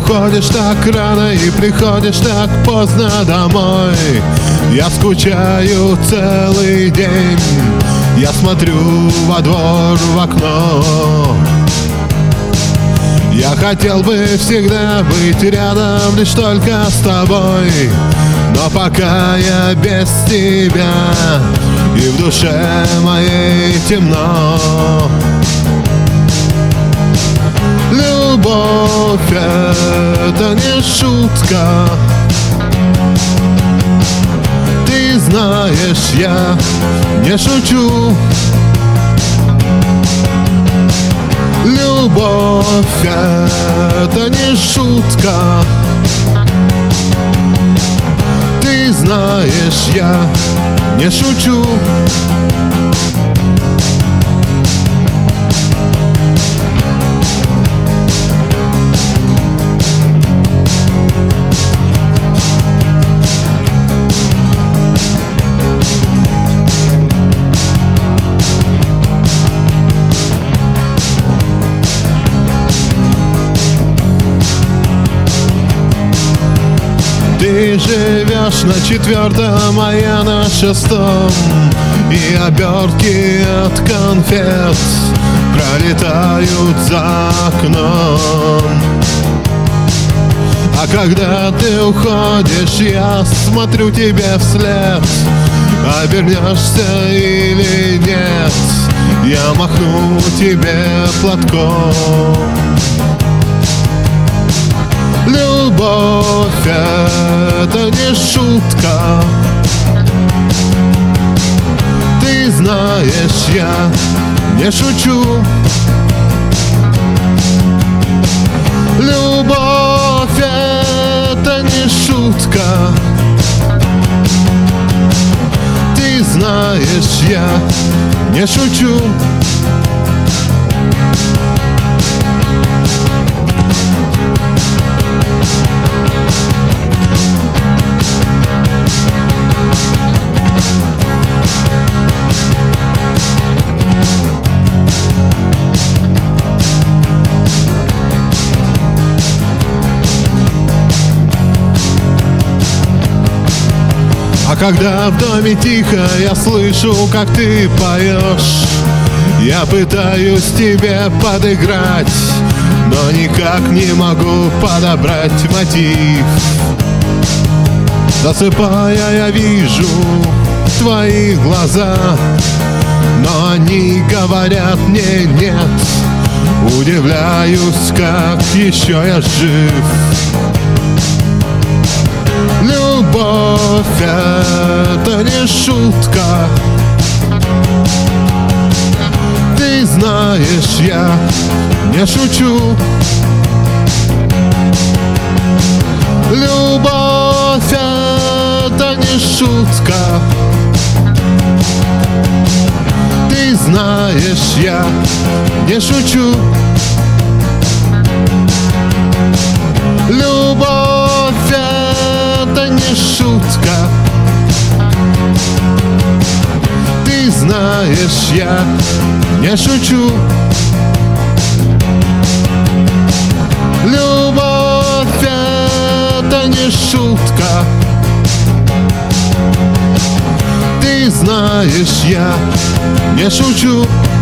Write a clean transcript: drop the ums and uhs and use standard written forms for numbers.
уходишь так рано и приходишь так поздно домой. Я скучаю целый день, я смотрю во двор, в окно. Я хотел бы всегда быть рядом лишь только с тобой, но пока я без тебя, и в душе моей темно. Любовь — это не шутка. Ты знаешь, я не шучу. Любовь — это не шутка. Ты знаешь, я не шучу. Ты живешь на 4-м, а я на 6-м, и обертки от конфет пролетают за окном. А когда ты уходишь, я смотрю тебе вслед. Обернешься или нет, я махну тебе платком. Любовь — это не шутка. Ты знаешь, я не шучу. Любовь — это не шутка. Ты знаешь, я не шучу. А когда в доме тихо, я слышу, как ты поешь. Я пытаюсь тебе подыграть, но никак не могу подобрать мотив. Засыпая, я вижу твои глаза, но они говорят мне нет. Удивляюсь, как еще я жив. Любовь — это не шутка. Ты знаешь, я не шучу. Любовь — это не шутка. Ты знаешь, я не шучу. Любовь — это не шутка. Ты знаешь, я не шучу. Любовь — это не шутка. Ты знаешь, я не шучу.